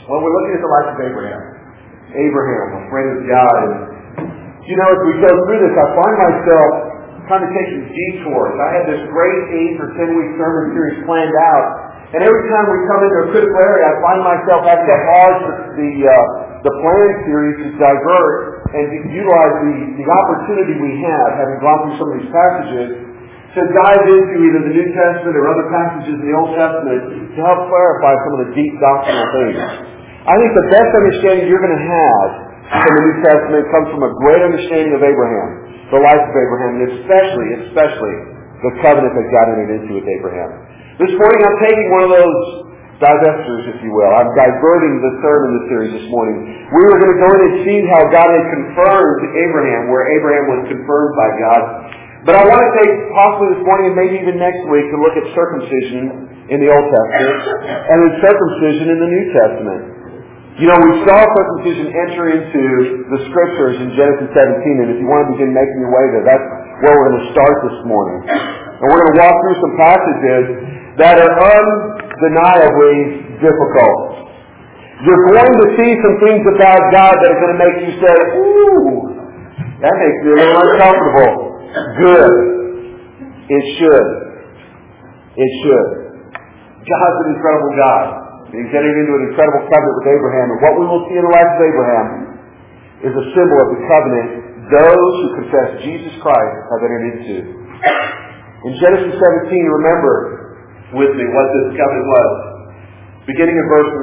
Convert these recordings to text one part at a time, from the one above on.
Well, we're looking at the life of Abraham. Abraham, a friend of God. And, as we go through this, I find myself kind of taking detours. I had this great 8 or 10-week sermon series planned out, and every time we come into a critical area, I find myself having to pause the planned series to divert and to utilize the opportunity we have, having gone through some of these passages, to dive into either the New Testament or other passages in the Old Testament to help clarify some of the deep doctrinal things. I think the best understanding you're going to have from the New Testament comes from a great understanding of Abraham, the life of Abraham, and especially the covenant that God entered into with Abraham. This morning I'm taking one of those divestors, if you will. I'm diverting the sermon series this morning. We were going to go in and see how God had confirmed Abraham, where Abraham was confirmed by God. But I want to take possibly this morning and maybe even next week to look at circumcision in the Old Testament and then circumcision in the New Testament. We saw circumcision enter into the Scriptures in Genesis 17, and if you want to begin making your way there, that's where we're going to start this morning. And we're going to walk through some passages that are undeniably difficult. You're going to see some things about God that are going to make you say, ooh, that makes me a little uncomfortable. Good. It should. God's an incredible God. He's entered into an incredible covenant with Abraham. And what we will see in the life of Abraham is a symbol of the covenant those who confess Jesus Christ have entered into. In Genesis 17, remember with me what this covenant was. Beginning in verse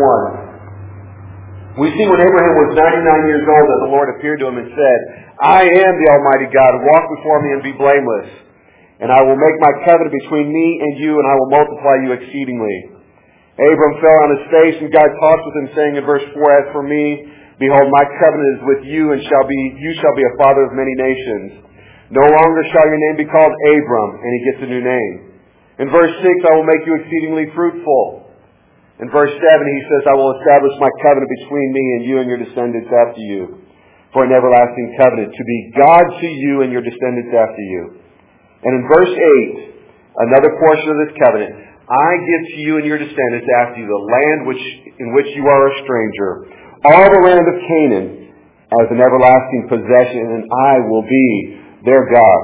1. We see when Abraham was 99 years old that the Lord appeared to him and said, I am the Almighty God. Walk before me and be blameless. And I will make my covenant between me and you, and I will multiply you exceedingly. Abram fell on his face, and God talked with him, saying in verse 4, As for me, behold, my covenant is with you, and you shall be a father of many nations. No longer shall your name be called Abram, and he gets a new name. In verse 6, I will make you exceedingly fruitful. In verse 7, he says, I will establish my covenant between me and you and your descendants after you, for an everlasting covenant, to be God to you and your descendants after you. And in verse 8, another portion of this covenant, I give to you and your descendants after you the land in which you are a stranger, all the land of Canaan, as an everlasting possession, and I will be their God.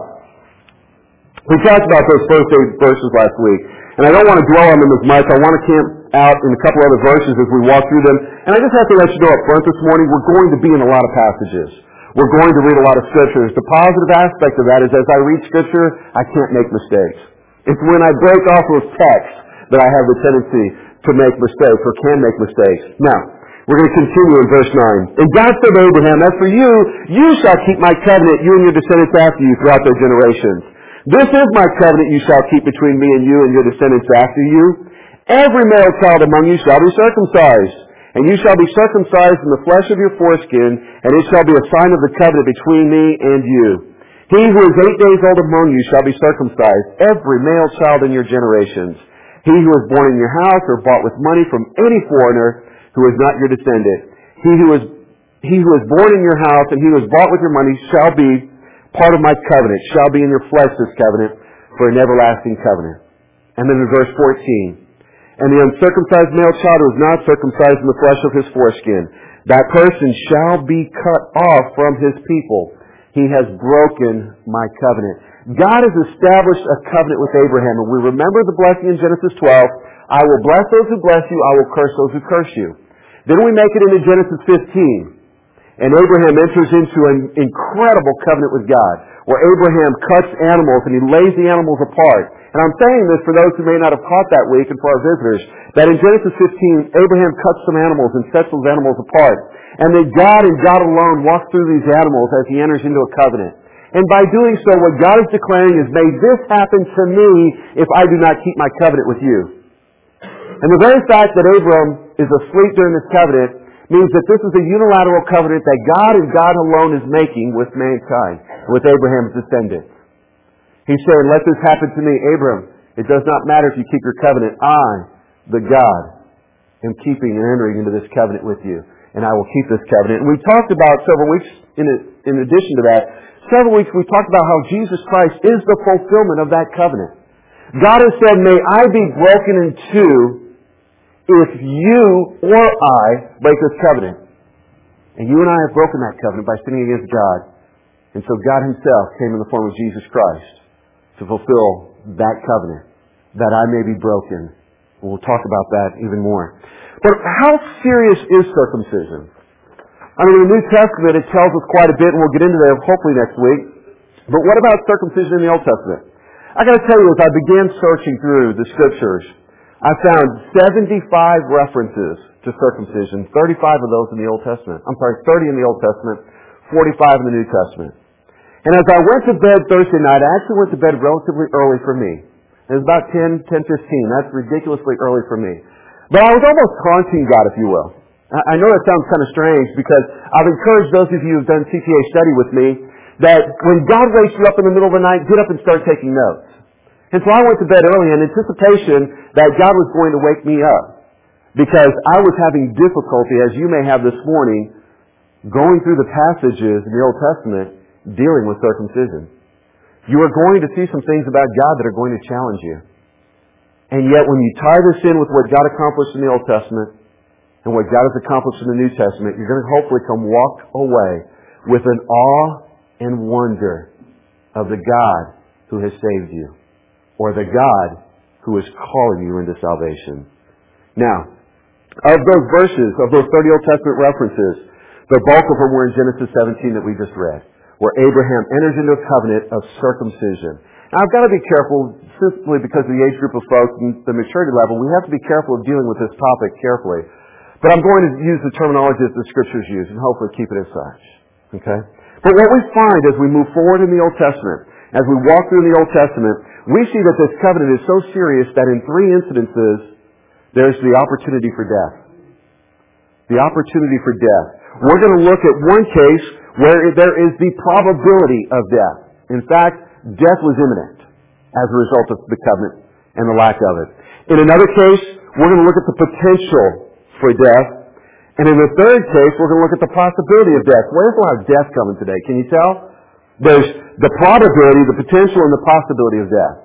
We talked about those first 8 verses last week, and I don't want to dwell on them as much. I want to camp out in a couple other verses as we walk through them. And I just have to let you know up front this morning, we're going to be in a lot of passages. We're going to read a lot of Scriptures. The positive aspect of that is as I read Scripture, I can't make mistakes. It's when I break off of text that I have the tendency to make mistakes or can make mistakes. Now, we're going to continue in verse 9. And God said to Abraham, As for you, you shall keep my covenant, you and your descendants after you throughout their generations. This is my covenant you shall keep between me and you and your descendants after you. Every male child among you shall be circumcised, and you shall be circumcised in the flesh of your foreskin, and it shall be a sign of the covenant between me and you. He who is 8 days old among you shall be circumcised, every male child in your generations. He who is born in your house or bought with money from any foreigner who is not your descendant. He who is born in your house and he who is bought with your money shall be part of my covenant, shall be in your flesh this covenant for an everlasting covenant. And then in verse 14, And the uncircumcised male child who is not circumcised in the flesh of his foreskin, that person shall be cut off from his people. He has broken my covenant. God has established a covenant with Abraham, and we remember the blessing in Genesis 12. I will bless those who bless you, I will curse those who curse you. Then we make it into Genesis 15. And Abraham enters into an incredible covenant with God, where Abraham cuts animals and he lays the animals apart. And I'm saying this for those who may not have caught that week and for our visitors, that in Genesis 15, Abraham cuts some animals and sets those animals apart. And that God and God alone walks through these animals as he enters into a covenant. And by doing so, what God is declaring is, may this happen to me if I do not keep my covenant with you. And the very fact that Abram is asleep during this covenant means that this is a unilateral covenant that God and God alone is making with mankind, with Abraham's descendants. He's saying, let this happen to me. Abram, it does not matter if you keep your covenant. I, the God, am keeping and entering into this covenant with you. And I will keep this covenant. And we talked about several weeks, in addition to that, we talked about how Jesus Christ is the fulfillment of that covenant. God has said, may I be broken in two if you or I break this covenant. And you and I have broken that covenant by sinning against God. And so God Himself came in the form of Jesus Christ to fulfill that covenant, that I may be broken. And we'll talk about that even more. But how serious is circumcision? I mean, in the New Testament it tells us quite a bit, and we'll get into that hopefully next week. But what about circumcision in the Old Testament? I got to tell you, as I began searching through the Scriptures, I found 75 references to circumcision, 35 of those in the Old Testament. 30 in the Old Testament, 45 in the New Testament. And as I went to bed Thursday night, I actually went to bed relatively early for me. It was about 10:15. That's ridiculously early for me. But I was almost taunting God, if you will. I know that sounds kind of strange because I've encouraged those of you who have done CTA study with me that when God wakes you up in the middle of the night, get up and start taking notes. And so I went to bed early in anticipation that God was going to wake me up because I was having difficulty, as you may have this morning, going through the passages in the Old Testament dealing with circumcision. You are going to see some things about God that are going to challenge you. And yet when you tie this in with what God accomplished in the Old Testament and what God has accomplished in the New Testament, you're going to hopefully walk away with an awe and wonder of the God who has saved you, or the God who is calling you into salvation. Now, of those verses, of those 30 Old Testament references, the bulk of them were in Genesis 17 that we just read, where Abraham enters into a covenant of circumcision. Now, I've got to be careful, simply because of the age group of folks and the maturity level, we have to be careful of dealing with this topic carefully. But I'm going to use the terminology that the Scriptures use and hopefully keep it as such. Okay? But what we find as we move forward in the Old Testament, as we walk through the Old Testament, we see that this covenant is so serious that in 3 incidences, there's the opportunity for death. The opportunity for death. We're going to look at one case where there is the probability of death. In fact, death was imminent as a result of the covenant and the lack of it. In another case, we're going to look at the potential for death. And in the third case, we're going to look at the possibility of death. Where's a lot of death coming today? Can you tell? There's the probability, the potential, and the possibility of death.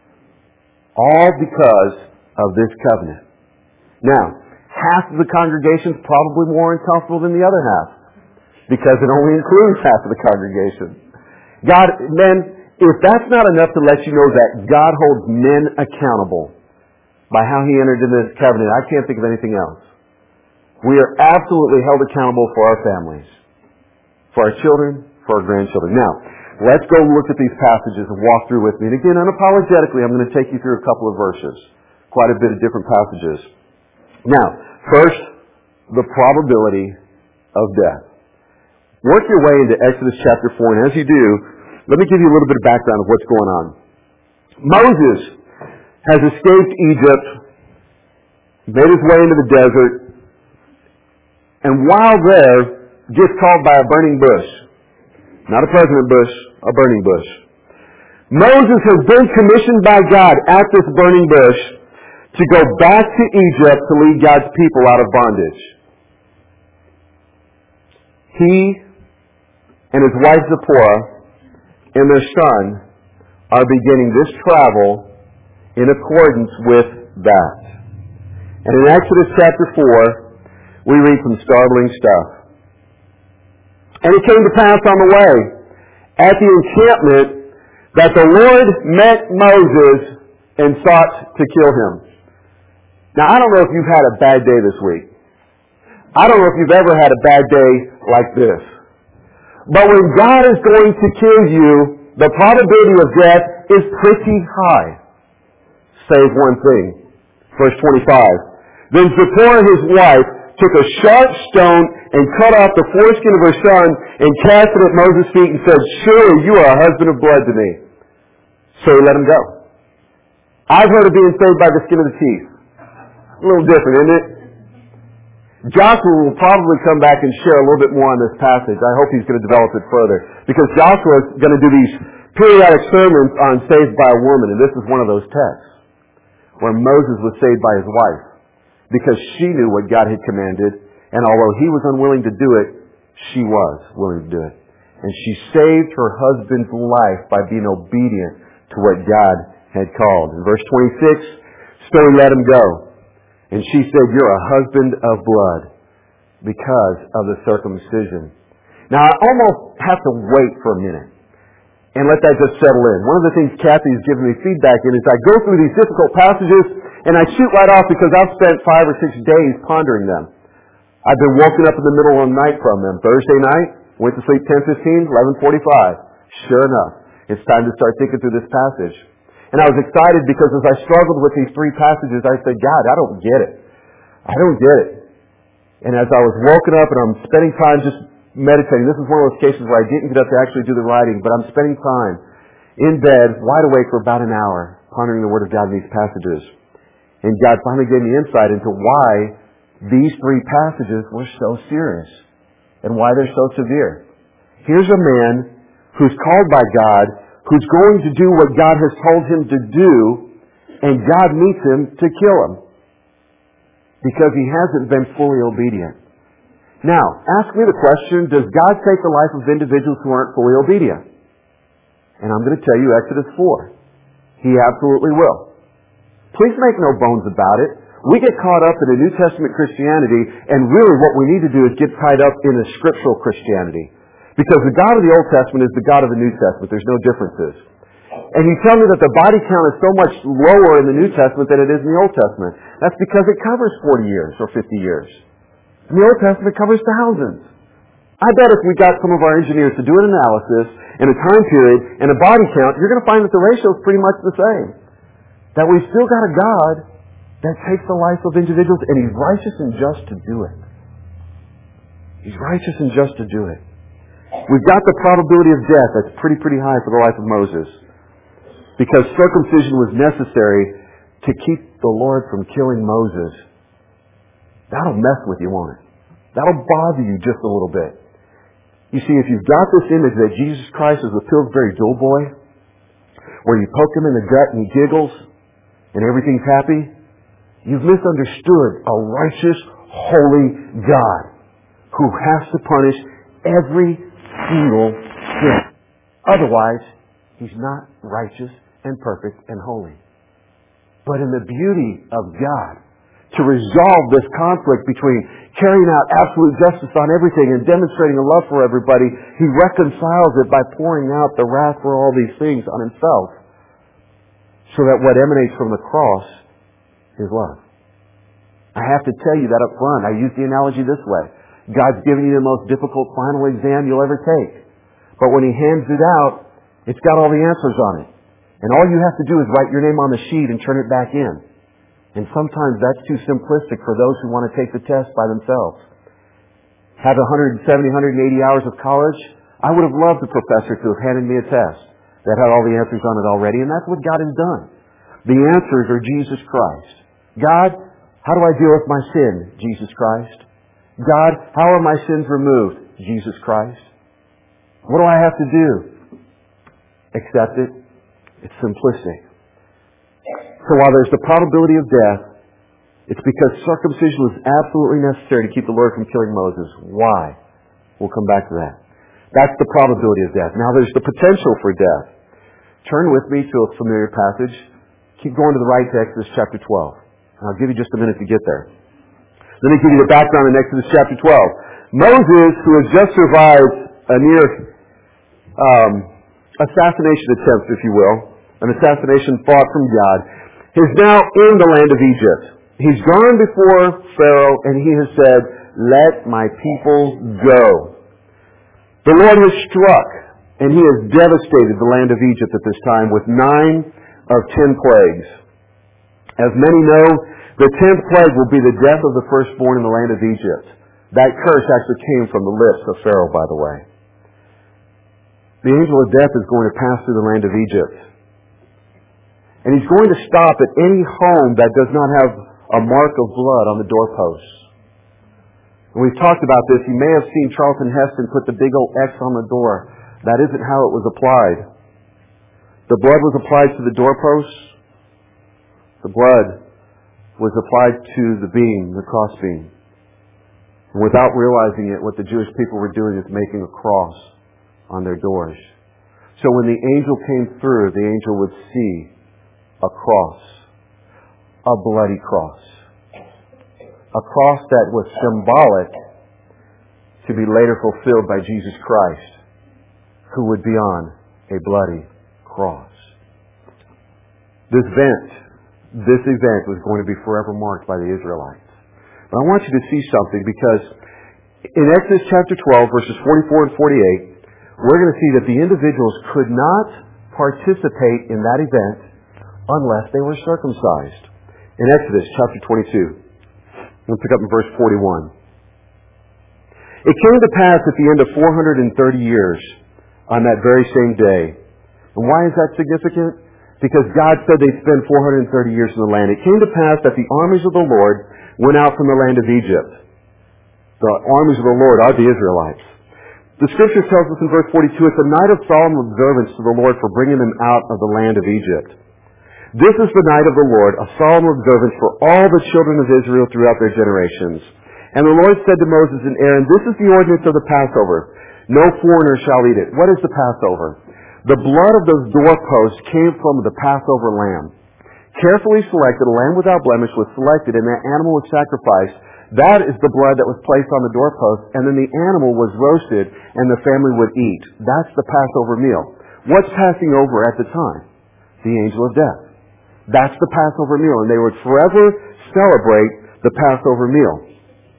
All because of this covenant. Now, half of the congregation is probably more uncomfortable than the other half, because it only includes half of the congregation. If that's not enough to let you know that God holds men accountable by how He entered into this covenant, I can't think of anything else. We are absolutely held accountable for our families, for our children, for our grandchildren. Now, let's go look at these passages and walk through with me. And again, unapologetically, I'm going to take you through a couple of verses. Quite a bit of different passages. Now, first, the probability of death. Work your way into Exodus chapter 4, and as you do, let me give you a little bit of background of what's going on. Moses has escaped Egypt, made his way into the desert, and while there, gets called by a burning bush. Not a President Bush, a burning bush. Moses has been commissioned by God at this burning bush to go back to Egypt to lead God's people out of bondage. He and his wife Zipporah and their son are beginning this travel in accordance with that. And in Exodus chapter 4, we read some startling stuff. And it came to pass on the way, at the encampment, that the Lord met Moses and sought to kill him. Now, I don't know if you've had a bad day this week. I don't know if you've ever had a bad day like this. But when God is going to kill you, the probability of death is pretty high. Save one thing. Verse 25. Then Zipporah, his wife, took a sharp stone and cut off the foreskin of her son and cast it at Moses' feet and said, "Surely you are a husband of blood to me." So he let him go. I've heard of being saved by the skin of the teeth. A little different, isn't it? Joshua will probably come back and share a little bit more on this passage. I hope he's going to develop it further. Because Joshua is going to do these periodic sermons on saved by a woman. And this is one of those texts where Moses was saved by his wife. Because she knew what God had commanded. And although he was unwilling to do it, she was willing to do it. And she saved her husband's life by being obedient to what God had called. In verse 26, so he let him go. And she said, "You're a husband of blood because of the circumcision." Now, I almost have to wait for a minute and let that just settle in. One of the things Kathy's given me feedback in is I go through these difficult passages and I shoot right off because I've spent 5 or 6 days pondering them. I've been woken up in the middle of the night from them. Thursday night, went to sleep 10:15, 11:45. Sure enough, it's time to start thinking through this passage. And I was excited because as I struggled with these 3 passages, I said, "God, I don't get it. I don't get it." And as I was woken up and I'm spending time just meditating, this is one of those cases where I didn't get up to actually do the writing, but I'm spending time in bed, wide awake for about an hour, pondering the Word of God in these passages. And God finally gave me insight into why these 3 passages were so serious and why they're so severe. Here's a man who's called by God, who's going to do what God has told him to do, and God meets him to kill him because he hasn't been fully obedient. Now, ask me the question, does God take the life of individuals who aren't fully obedient? And I'm going to tell you Exodus 4. He absolutely will. Please make no bones about it. We get caught up in a New Testament Christianity, and really what we need to do is get tied up in a scriptural Christianity. Because the God of the Old Testament is the God of the New Testament. There's no differences. And you tell me that the body count is so much lower in the New Testament than it is in the Old Testament. That's because it covers 40 years or 50 years. In the Old Testament, it covers thousands. I bet if we got some of our engineers to do an analysis in a time period and a body count, you're going to find that the ratio is pretty much the same. That we've still got a God that takes the life of individuals, and He's righteous and just to do it. He's righteous and just to do it. We've got the probability of death that's pretty high for the life of Moses, because circumcision was necessary to keep the Lord from killing Moses. That'll mess with you, won't it? That'll bother you just a little bit. You see, if you've got this image that Jesus Christ is the Pillsbury Doughboy, where you poke him in the gut and he giggles and everything's happy, you've misunderstood a righteous, holy God who has to punish every single sin. Otherwise, He's not righteous and perfect and holy. But in the beauty of God, to resolve this conflict between carrying out absolute justice on everything and demonstrating a love for everybody, He reconciles it by pouring out the wrath for all these things on Himself, so that what emanates from the cross is love. I have to tell you that up front. I use the analogy this way. God's giving you the most difficult final exam you'll ever take. But when He hands it out, it's got all the answers on it. And all you have to do is write your name on the sheet and turn it back in. And sometimes that's too simplistic for those who want to take the test by themselves. Have 170, 180 hours of college? I would have loved the professor to have handed me a test that had all the answers on it already, and that's what God has done. The answers are Jesus Christ. God, how do I deal with my sin? Jesus Christ. God, how are my sins removed? Jesus Christ. What do I have to do? Accept it. It's simplistic. So while there's the probability of death, it's because circumcision was absolutely necessary to keep the Lord from killing Moses. Why? We'll come back to that. That's the probability of death. Now there's the potential for death. Turn with me to a familiar passage. Keep going to the right to Exodus chapter 12. I'll give you just a minute to get there. Let me give you the background in Exodus chapter 12. Moses, who has just survived a near assassination attempt, if you will, an assassination fought from God, is now in the land of Egypt. He's gone before Pharaoh and he has said, "Let my people go." The Lord has struck and He has devastated the land of Egypt at this time with 9 of 10 plagues. As many know, the 10th plague will be the death of the firstborn in the land of Egypt. That curse actually came from the lips of Pharaoh, by the way. The angel of death is going to pass through the land of Egypt. And he's going to stop at any home that does not have a mark of blood on the doorposts. And we've talked about this. You may have seen Charlton Heston put the big old X on the door. That isn't how it was applied. The blood was applied to the doorposts. The blood was applied to the beam, the cross beam. And without realizing it, what the Jewish people were doing is making a cross on their doors. So when the angel came through, the angel would see a cross, a bloody cross. a cross that was symbolic to be later fulfilled by Jesus Christ, who would be on a bloody cross. This event was going to be forever marked by the Israelites. But I want you to see something, because in Exodus chapter 12, verses 44 and 48, we're going to see that the individuals could not participate in that event unless they were circumcised. In Exodus chapter 22, we'll pick up in verse 41. It came to pass at the end of 430 years on that very same day. And why is that significant? Because God said they'd spend 430 years in the land. It came to pass that the armies of the Lord went out from the land of Egypt. The armies of the Lord are the Israelites. The Scripture tells us in verse 42, it's a night of solemn observance to the Lord for bringing them out of the land of Egypt. This is the night of the Lord, a solemn observance for all the children of Israel throughout their generations. And the Lord said to Moses and Aaron, this is the ordinance of the Passover. No foreigner shall eat it. What is the Passover? The blood of those doorposts came from the Passover lamb. Carefully selected, a lamb without blemish was selected, and that animal was sacrificed. That is the blood that was placed on the doorpost, and then the animal was roasted, and the family would eat. That's the Passover meal. What's passing over at the time? The angel of death. That's the Passover meal, and they would forever celebrate the Passover meal.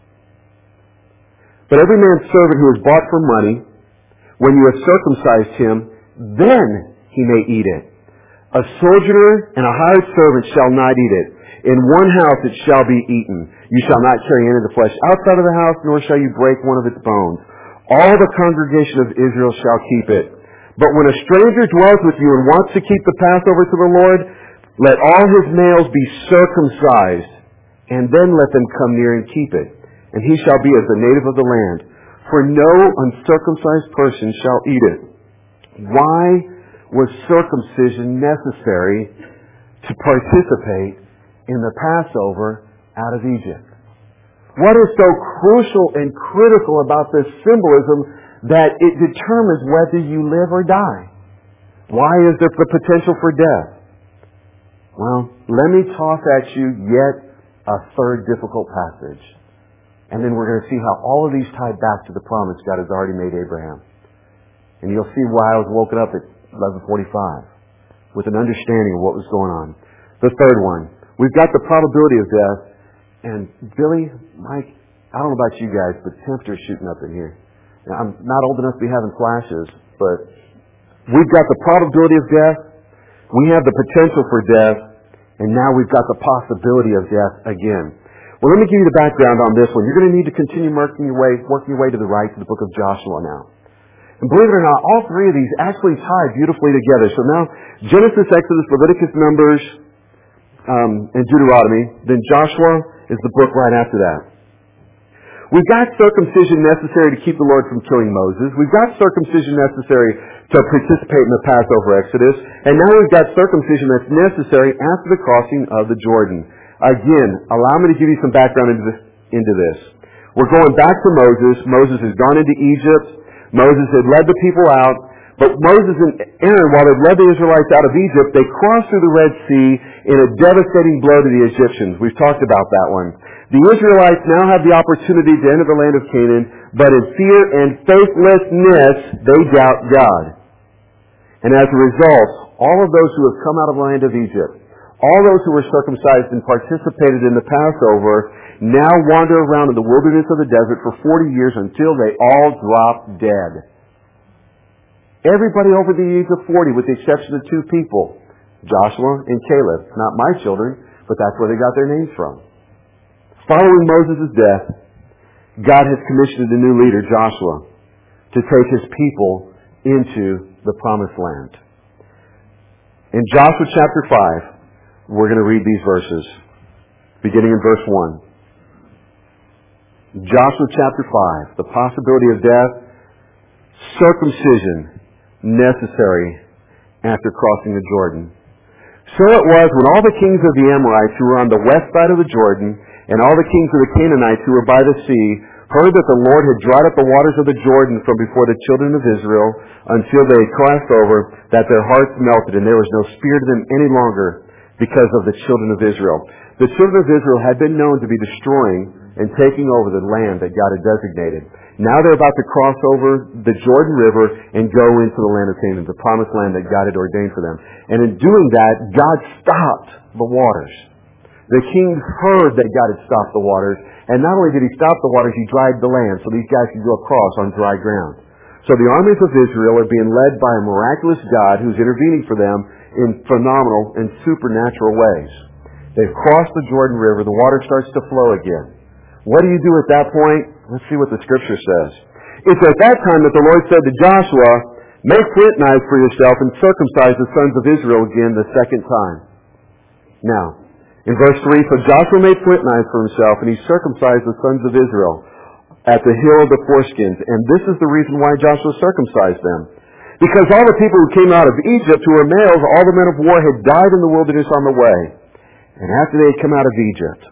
But every man's servant who is bought for money, when you have circumcised him, then he may eat it. A sojourner and a hired servant shall not eat it. In one house it shall be eaten. You shall not carry any of the flesh outside of the house, nor shall you break one of its bones. All the congregation of Israel shall keep it. But when a stranger dwells with you and wants to keep the Passover to the Lord, let all his males be circumcised, and then let them come near and keep it. And he shall be as a native of the land. For no uncircumcised person shall eat it. Why was circumcision necessary to participate in the Passover out of Egypt? What is so crucial and critical about this symbolism that it determines whether you live or die? Why is there the potential for death? Well, let me toss at you yet a third difficult passage. And then we're going to see how all of these tie back to the promise God has already made Abraham. And you'll see why I was woken up at 11:45 with an understanding of what was going on. The third one, we've got the probability of death. And Billy, Mike, I don't know about you guys, but temperatures shooting up in here. Now, I'm not old enough to be having flashes, but we've got the probability of death. We have the potential for death. And now we've got the possibility of death again. Well, let me give you the background on this one. You're going to need to continue working your way to the right to the book of Joshua now. And believe it or not, all three of these actually tie beautifully together. So now, Genesis, Exodus, Leviticus, Numbers, and Deuteronomy. Then Joshua is the book right after that. We've got circumcision necessary to keep the Lord from killing Moses. We've got circumcision necessary to participate in the Passover Exodus. And now we've got circumcision that's necessary after the crossing of the Jordan. Again, allow me to give you some background into this. We're going back to Moses. Moses has gone into Egypt. Moses had led the people out. But Moses and Aaron, while they led the Israelites out of Egypt, they crossed through the Red Sea in a devastating blow to the Egyptians. We've talked about that one. The Israelites now have the opportunity to enter the land of Canaan, but in fear and faithlessness, they doubt God. And as a result, all of those who have come out of the land of Egypt, all those who were circumcised and participated in the Passover, now wander around in the wilderness of the desert for 40 years until they all drop dead. Everybody over the age of 40, with the exception of two people, Joshua and Caleb. Not my children, but that's where they got their names from. Following Moses' death, God has commissioned a new leader, Joshua, to take his people into the promised land. In Joshua chapter 5, we're going to read these verses, beginning in verse 1. Joshua chapter 5, the possibility of death, circumcision necessary after crossing the Jordan. So it was when all the kings of the Amorites who were on the west side of the Jordan and all the kings of the Canaanites who were by the sea heard that the Lord had dried up the waters of the Jordan from before the children of Israel until they had crossed over, that their hearts melted and there was no spear to them any longer because of the children of Israel. The children of Israel had been known to be destroying and taking over the land that God had designated. Now they're about to cross over the Jordan River and go into the land of Canaan, the promised land that God had ordained for them. And in doing that, God stopped the waters. The king heard that God had stopped the waters, and not only did he stop the waters, he dried the land so these guys could go across on dry ground. So the armies of Israel are being led by a miraculous God who's intervening for them in phenomenal and supernatural ways. They've crossed the Jordan River. The water starts to flow again. What do you do at that point? Let's see what the Scripture says. It's at that time that the Lord said to Joshua, "Make flint knives for yourself and circumcise the sons of Israel again the second time." Now, in verse 3, so Joshua made flint knives for himself, and he circumcised the sons of Israel at the hill of the foreskins. And this is the reason why Joshua circumcised them. Because all the people who came out of Egypt, who were males, all the men of war, had died in the wilderness on the way. And after they had come out of Egypt,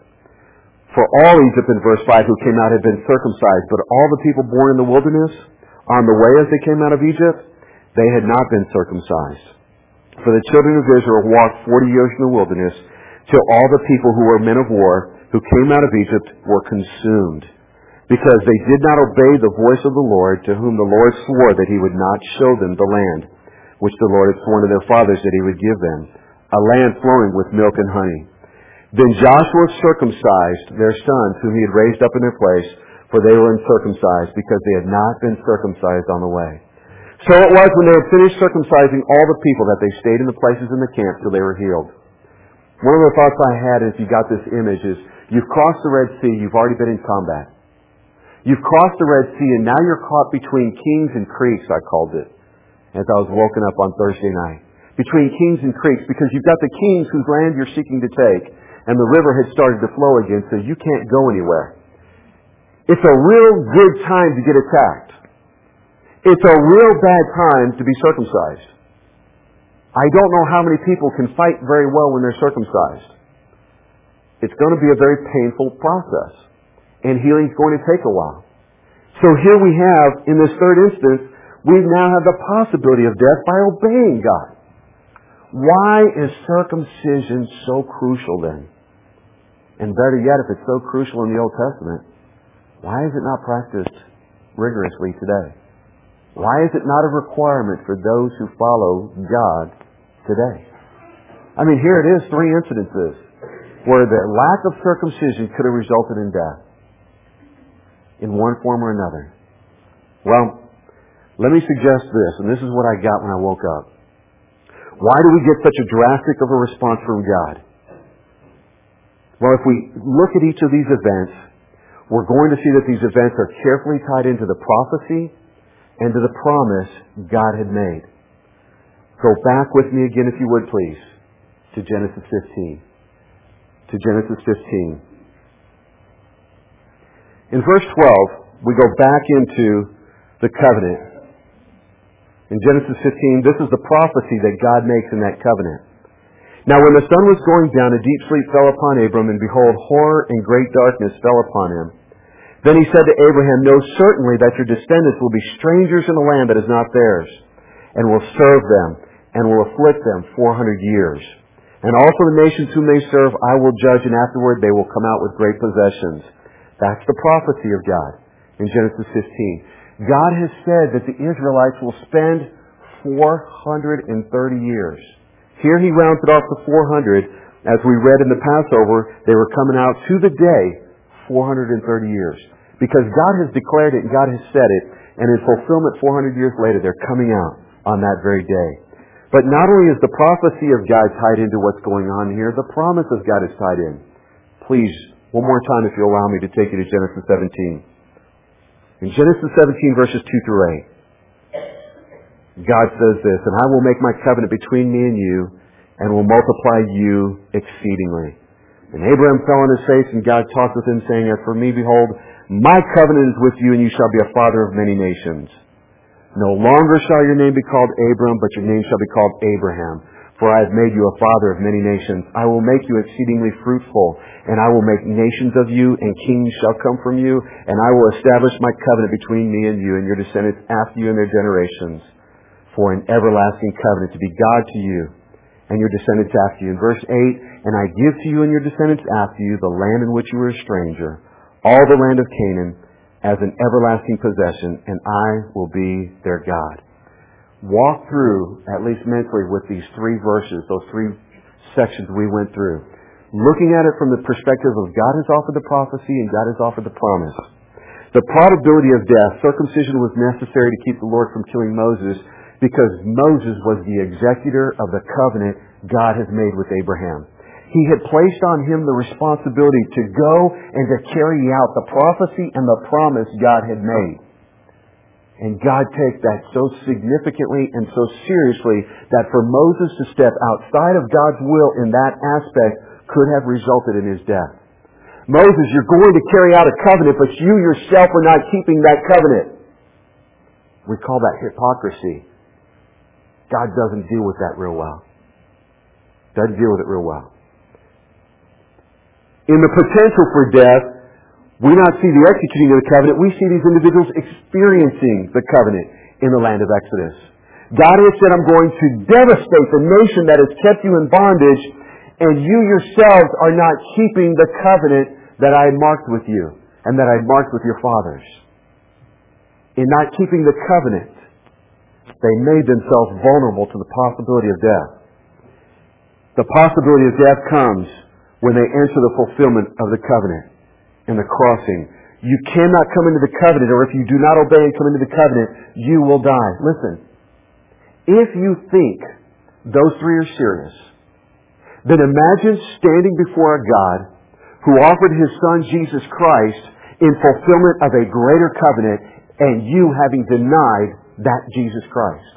for all Egypt, in verse 5, who came out had been circumcised, but all the people born in the wilderness, on the way as they came out of Egypt, they had not been circumcised. For the children of Israel walked 40 years in the wilderness, till all the people who were men of war, who came out of Egypt, were consumed, because they did not obey the voice of the Lord, to whom the Lord swore that he would not show them the land, which the Lord had sworn to their fathers that he would give them, a land flowing with milk and honey. Then Joshua circumcised their sons, whom he had raised up in their place, for they were uncircumcised, because they had not been circumcised on the way. So it was when they had finished circumcising all the people that they stayed in the places in the camp till they were healed. One of the thoughts I had as you got this image is, you've crossed the Red Sea, you've already been in combat. You've crossed the Red Sea, and now you're caught between kings and creeks, I called it, as I was woken up on Thursday night. Between kings and creeks, because you've got the kings whose land you're seeking to take, and the river had started to flow again, so you can't go anywhere. It's a real good time to get attacked. It's a real bad time to be circumcised. I don't know how many people can fight very well when they're circumcised. It's going to be a very painful process, and healing's going to take a while. So here we have, in this third instance, we now have the possibility of death by obeying God. Why is circumcision so crucial then? And better yet, if it's so crucial in the Old Testament, why is it not practiced rigorously today? Why is it not a requirement for those who follow God today? I mean, here it is, 3 incidences where the lack of circumcision could have resulted in death in one form or another. Well, let me suggest this, and this is what I got when I woke up. Why do we get such a drastic of a response from God? Well, if we look at each of these events, we're going to see that these events are carefully tied into the prophecy and to the promise God had made. Go back with me again, if you would, please, to Genesis 15. To Genesis 15. In verse 12, we go back into the covenant. In Genesis 15, this is the prophecy that God makes in that covenant. Now when the sun was going down, a deep sleep fell upon Abram, and behold, horror and great darkness fell upon him. Then he said to Abraham, "Know certainly that your descendants will be strangers in a land that is not theirs, and will serve them, and will afflict them 400 years. And also the nations whom they serve I will judge, and afterward they will come out with great possessions." That's the prophecy of God in Genesis 15. God has said that the Israelites will spend 430 years. Here he rounds it off to 400. As we read in the Passover, they were coming out to the day 430 years. Because God has declared it and God has said it, and in fulfillment 400 years later, they're coming out on that very day. But not only is the prophecy of God tied into what's going on here, the promise of God is tied in. Please, one more time if you'll allow me to take you to Genesis 17. In Genesis 17, verses 2 through 8, God says this, "And I will make my covenant between me and you, and will multiply you exceedingly." And Abraham fell on his face, and God talked with him, saying, "As for me, behold, my covenant is with you, and you shall be a father of many nations. No longer shall your name be called Abram, but your name shall be called Abraham. For I have made you a father of many nations. I will make you exceedingly fruitful, and I will make nations of you, and kings shall come from you, and I will establish my covenant between me and you and your descendants after you in their generations, for an everlasting covenant, to be God to you and your descendants after you." In verse 8, "And I give to you and your descendants after you the land in which you were a stranger, all the land of Canaan as an everlasting possession, and I will be their God. Walk through, at least mentally, with these three verses, those three sections we went through, looking at it from the perspective of God has offered the prophecy and God has offered the promise. The probability of death, circumcision was necessary to keep the Lord from killing Moses because Moses was the executor of the covenant God has made with Abraham. He had placed on him the responsibility to go and to carry out the prophecy and the promise God had made. And God takes that so significantly and so seriously that for Moses to step outside of God's will in that aspect could have resulted in his death. Moses, you're going to carry out a covenant, but you yourself are not keeping that covenant. We call that hypocrisy. God doesn't deal with that real well. Doesn't deal with it real well. In the potential for death, we not see the executing of the covenant. We see these individuals experiencing the covenant in the land of Exodus. God has said, I'm going to devastate the nation that has kept you in bondage, and you yourselves are not keeping the covenant that I marked with you and that I marked with your fathers. In not keeping the covenant, they made themselves vulnerable to the possibility of death. The possibility of death comes when they enter the fulfillment of the covenant and the crossing. You cannot come into the covenant, or if you do not obey and come into the covenant, you will die. Listen, if you think those three are serious, then imagine standing before a God who offered His Son Jesus Christ in fulfillment of a greater covenant, and you having denied that Jesus Christ.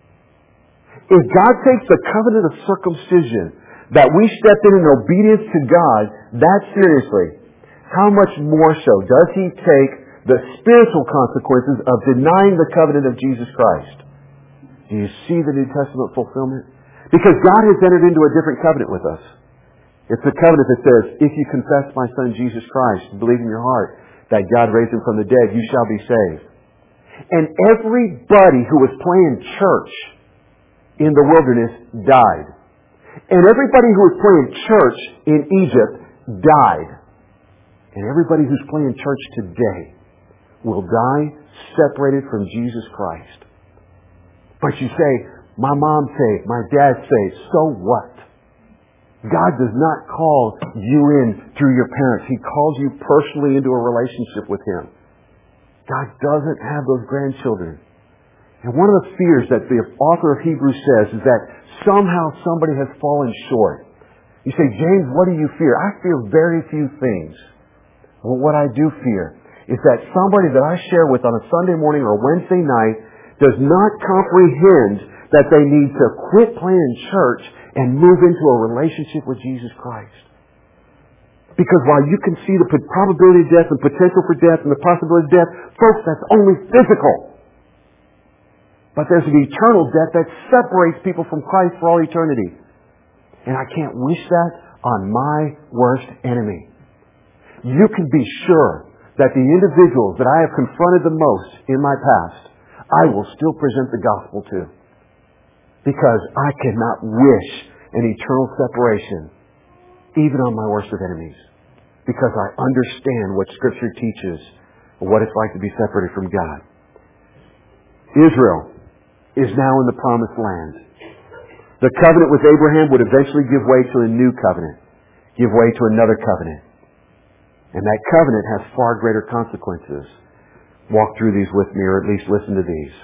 If God takes the covenant of circumcision that we stepped in obedience to God that seriously, how much more so does He take the spiritual consequences of denying the covenant of Jesus Christ? Do you see the New Testament fulfillment? Because God has entered into a different covenant with us. It's the covenant that says, if you confess my Son Jesus Christ and believe in your heart that God raised Him from the dead, you shall be saved. And everybody who was playing church in the wilderness died. And everybody who was playing church in Egypt died. And everybody who's playing church today will die separated from Jesus Christ. But you say, my mom's saved, my dad's saved, so what? God does not call you in through your parents. He calls you personally into a relationship with Him. God doesn't have those grandchildren. And one of the fears that the author of Hebrews says is that somehow somebody has fallen short. You say, James, what do you fear? I fear very few things. Well, what I do fear is that somebody that I share with on a Sunday morning or a Wednesday night does not comprehend that they need to quit playing church and move into a relationship with Jesus Christ. Because while you can see the probability of death and potential for death and the possibility of death, folks, that's only physical. But there's an eternal death that separates people from Christ for all eternity. And I can't wish that on my worst enemy. You can be sure that the individuals that I have confronted the most in my past, I will still present the gospel to. Because I cannot wish an eternal separation, even on my worst of enemies. Because I understand what Scripture teaches, what it's like to be separated from God. Israel is now in the promised land. The covenant with Abraham would eventually give way to a new covenant, give way to another covenant. And that covenant has far greater consequences. Walk through these with me, or at least listen to these.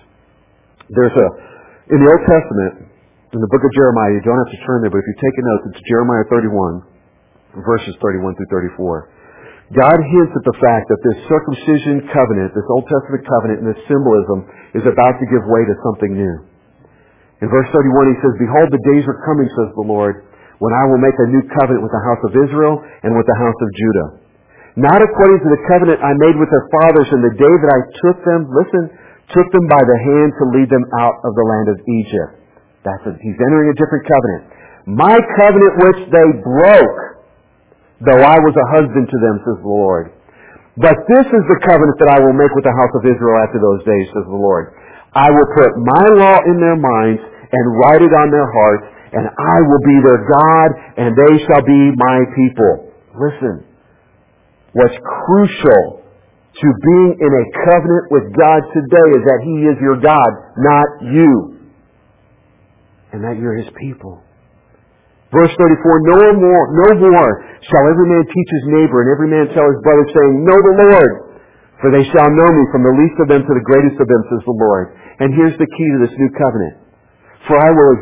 In the Old Testament, in the book of Jeremiah, you don't have to turn there, but if you take a note, it's Jeremiah 31, verses 31 through 34. God hints at the fact that this circumcision covenant, this Old Testament covenant and this symbolism is about to give way to something new. In verse 31 He says, Behold, the days are coming, says the Lord, when I will make a new covenant with the house of Israel and with the house of Judah. Not according to the covenant I made with their fathers in the day that I took them by the hand to lead them out of the land of Egypt. He's entering a different covenant. My covenant which they broke, though I was a husband to them, says the Lord. But this is the covenant that I will make with the house of Israel after those days, says the Lord. I will put my law in their minds and write it on their hearts, and I will be their God, and they shall be my people. Listen, What's crucial to being in a covenant with God today is that He is your God, not you. And that you're His people. Verse 34, no more shall every man teach his neighbor and every man tell his brother, saying, Know the Lord, for they shall know me from the least of them to the greatest of them, says the Lord. And here's the key to this new covenant. For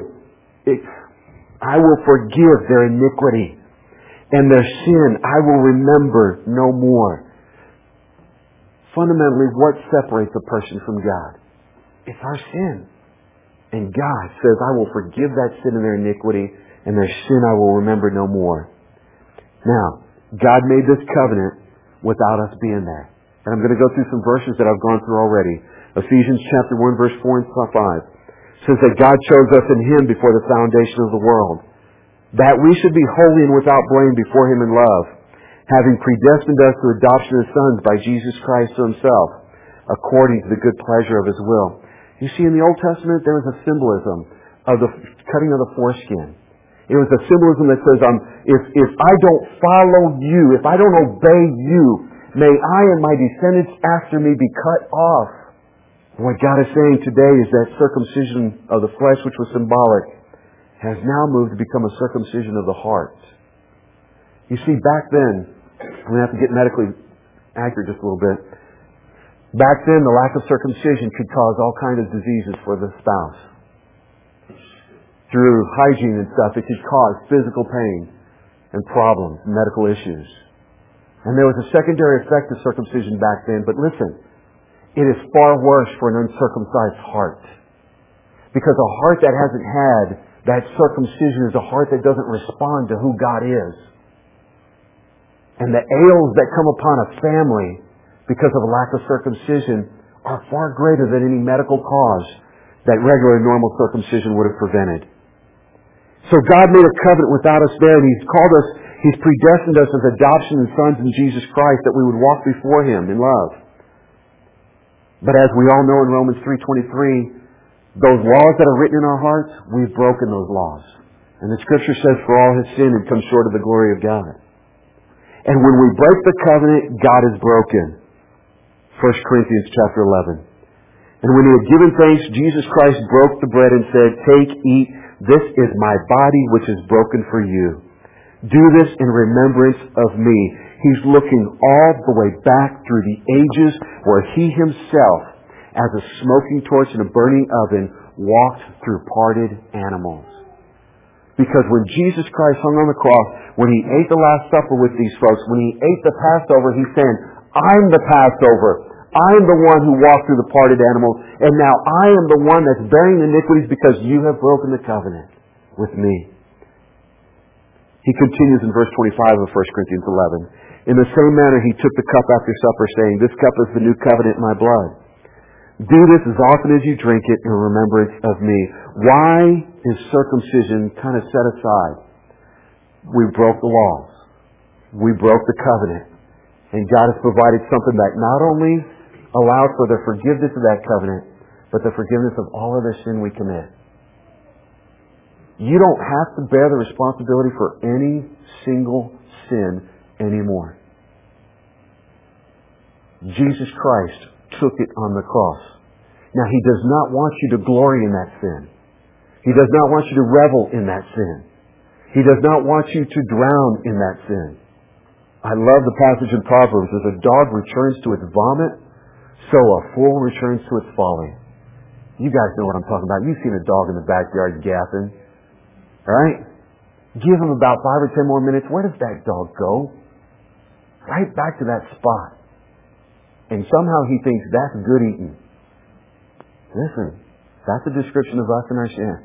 I will forgive their iniquity, and their sin I will remember no more. Fundamentally, what separates a person from God? It's our sin. And God says, I will forgive that sin and their iniquity, and their sin I will remember no more. Now, God made this covenant without us being there. And I'm going to go through some verses that I've gone through already. Ephesians chapter 1, verse 4 and 5 says that God chose us in Him before the foundation of the world, that we should be holy and without blame before Him in love, having predestined us to adoption as sons by Jesus Christ to Himself, according to the good pleasure of His will. You see, in the Old Testament, there was a symbolism of the cutting of the foreskin. It was a symbolism that says, if I don't follow you, if I don't obey you, may I and my descendants after me be cut off. And what God is saying today is that circumcision of the flesh, which was symbolic, has now moved to become a circumcision of the heart. You see, back then, I'm going to have to get medically accurate just a little bit. Back then, the lack of circumcision could cause all kinds of diseases for the spouse. Through hygiene and stuff, it could cause physical pain and problems, medical issues. And there was a secondary effect of circumcision back then, but listen, it is far worse for an uncircumcised heart. Because a heart that hasn't had that circumcision is a heart that doesn't respond to who God is. And the ails that come upon a family because of a lack of circumcision are far greater than any medical cause that regular normal circumcision would have prevented. So God made a covenant without us there, and He's called us, He's predestined us as adoption and sons in Jesus Christ, that we would walk before Him in love. But as we all know in Romans 3:23, those laws that are written in our hearts, we've broken those laws. And the Scripture says, for all has sinned and come short of the glory of God. And when we break the covenant, God is broken. 1 Corinthians chapter 11. And when He had given thanks, Jesus Christ broke the bread and said, Take, eat, this is my body which is broken for you. Do this in remembrance of me. He's looking all the way back through the ages where He Himself, as a smoking torch in a burning oven, walked through parted animals. Because when Jesus Christ hung on the cross, when He ate the Last Supper with these folks, when He ate the Passover, He said, I'm the Passover. I'm the one who walked through the parted animals, and now I am the one that's bearing iniquities because you have broken the covenant with me. He continues in verse 25 of 1 Corinthians 11. In the same manner He took the cup after supper, saying, This cup is the new covenant in my blood. Do this as often as you drink it in remembrance of me. Why is circumcision kind of set aside? We broke the laws. We broke the covenant. And God has provided something that not only allows for the forgiveness of that covenant, but the forgiveness of all other sin we commit. You don't have to bear the responsibility for any single sin anymore. Jesus Christ took it on the cross. Now, He does not want you to glory in that sin. He does not want you to revel in that sin. He does not want you to drown in that sin. I love the passage in Proverbs. As a dog returns to its vomit, so a fool returns to its folly. You guys know what I'm talking about. You've seen a dog in the backyard gapping. Right? Give him about 5 or 10 more minutes. Where does that dog go? Right back to that spot. And somehow he thinks that's good eating. Listen, that's a description of us and our sin.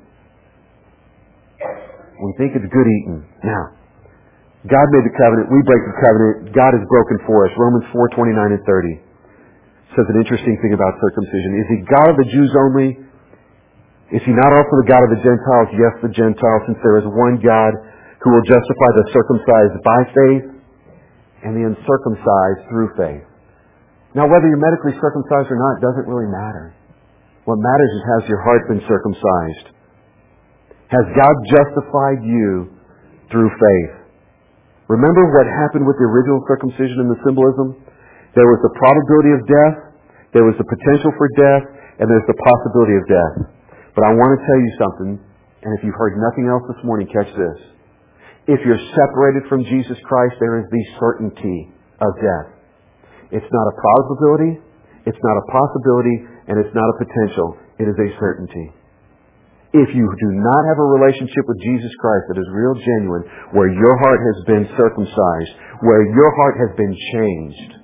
We think it's good eating. Now, God made the covenant. We break the covenant. God is broken for us. Romans 4:29 and 30 says an interesting thing about circumcision. Is He God of the Jews only? Is He not also the God of the Gentiles? Yes, the Gentiles, since there is one God who will justify the circumcised by faith and the uncircumcised through faith. Now, whether you're medically circumcised or not doesn't really matter. What matters is, has your heart been circumcised? Has God justified you through faith? Remember what happened with the original circumcision and the symbolism? There was the probability of death, there was the potential for death, and there's the possibility of death. But I want to tell you something, and if you've heard nothing else this morning, catch this. If you're separated from Jesus Christ, there is the certainty of death. It's not a probability, it's not a possibility, and it's not a potential. It is a certainty. If you do not have a relationship with Jesus Christ that is real, genuine, where your heart has been circumcised, where your heart has been changed,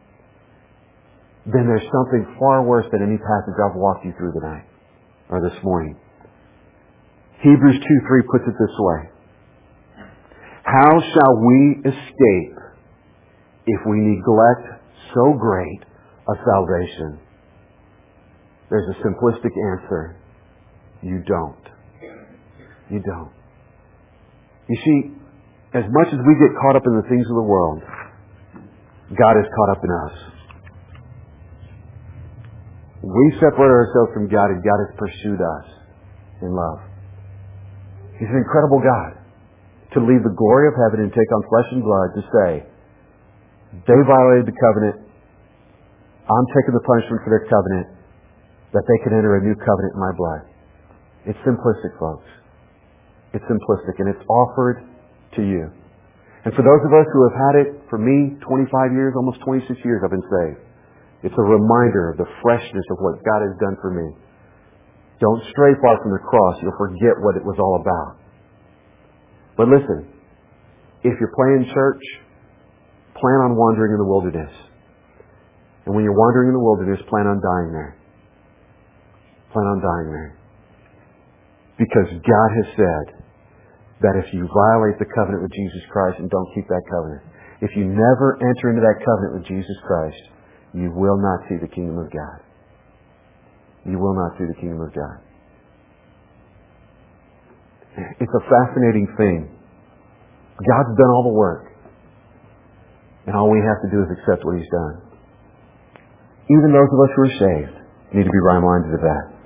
then there's something far worse than any passage I've walked you through tonight or this morning. Hebrews 2:3 puts it this way. How shall we escape if we neglect so great a salvation? There's a simplistic answer. You don't. You don't. You see, as much as we get caught up in the things of the world, God is caught up in us. We separate ourselves from God, and God has pursued us in love. He's an incredible God to leave the glory of heaven and take on flesh and blood to say, they violated the covenant. I'm taking the punishment for their covenant, that they can enter a new covenant in my blood. It's simplistic, folks. It's simplistic, and it's offered to you. And for those of us who have had it, for me, 25 years, almost 26 years I've been saved. It's a reminder of the freshness of what God has done for me. Don't stray far from the cross. You'll forget what it was all about. But listen, if you're playing church, plan on wandering in the wilderness. And when you're wandering in the wilderness, plan on dying there. Plan on dying there. Because God has said that if you violate the covenant with Jesus Christ and don't keep that covenant, if you never enter into that covenant with Jesus Christ, you will not see the kingdom of God. You will not see the kingdom of God. It's a fascinating thing. God's done all the work. And all we have to do is accept what He's done. Even those of us who are saved need to be reminded of that.